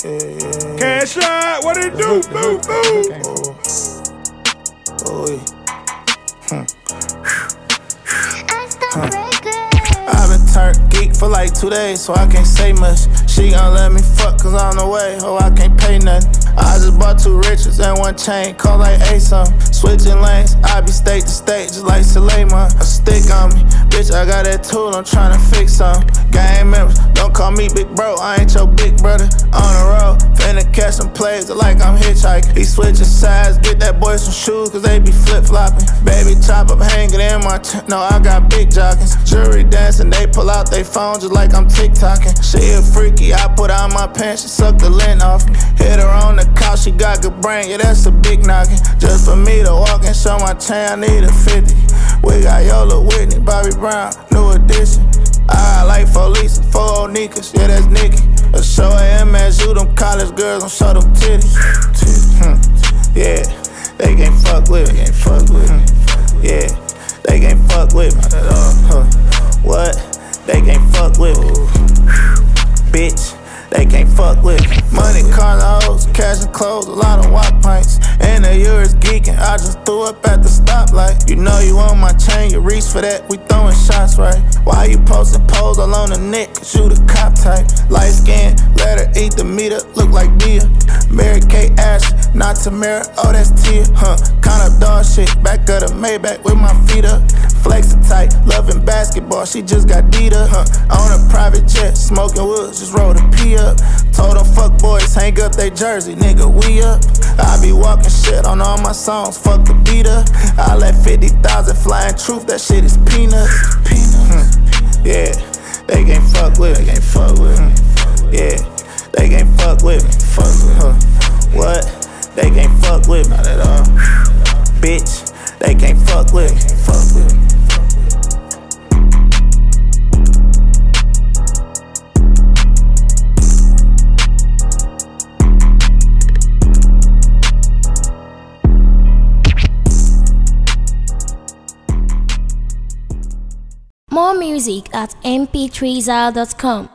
Cash out, what it do? Boo, boo. I've been turned geek for like 2 days, so I can't say much. She gon' let me fuck cause I'm on the way, oh I can't pay nothing. I just bought 2 riches and 1 chain, call like A-something. Switching lanes, I be state to state just like Suleiman. A stick on me, bitch I got that tool, I'm tryna fix something. Gang members, don't call me big bro, I ain't your big brother. On the road, finna catch some plays like I'm hitchhiking. He switching sides, get that boy some shoes cause they be flip-flopping. Baby chop up hanging in my no I got big joggins. Jury dancing, they pull out they phone just like I'm TikToking. She a freaky, I put on my pants, she suck the lint off me. Hit her on the couch, she got good brain, yeah that's a big knockin'. Just for me to walk and show my chain, I need a 50. We got Yola, Whitney, Bobby Brown, new edition. I like 4 Lisa, 4 old Nikas, yeah that's Nikki. A show at MSU, them college girls don't show them titties. Yeah, they can't fuck with me, Yeah, they can't fuck with me. What? They can't fuck with me. Bitch, they can't fuck with me. Money, cars, and hoes, cash and clothes, a lot of walk pints. And the years geeking, I just threw up at the stoplight. You know you on my chain, you reach for that, we throwing shots right. Why you posting pose all on the neck, cause you the cop type. Light skin, let her eat the meat up, look like Bia. Mary Kate Ashley, not Tamara, oh that's Tia. Kind of dog shit, back of the Maybach with my feet up. Flexing tight, loving basketball, she just got beat up. On a private jet, smoking woods, just rolled a P up. Told them fuck boys, hang up they jersey, nigga, we up. I be walking shit on all my songs, fuck the beat up. I let 50,000 fly in truth, that shit is peanuts. Yeah, they can't fuck with me, Yeah, they can't fuck with me, What? They can't fuck with me, not at all. Bitch, they can't fuck with me, More music at mp3zal.com.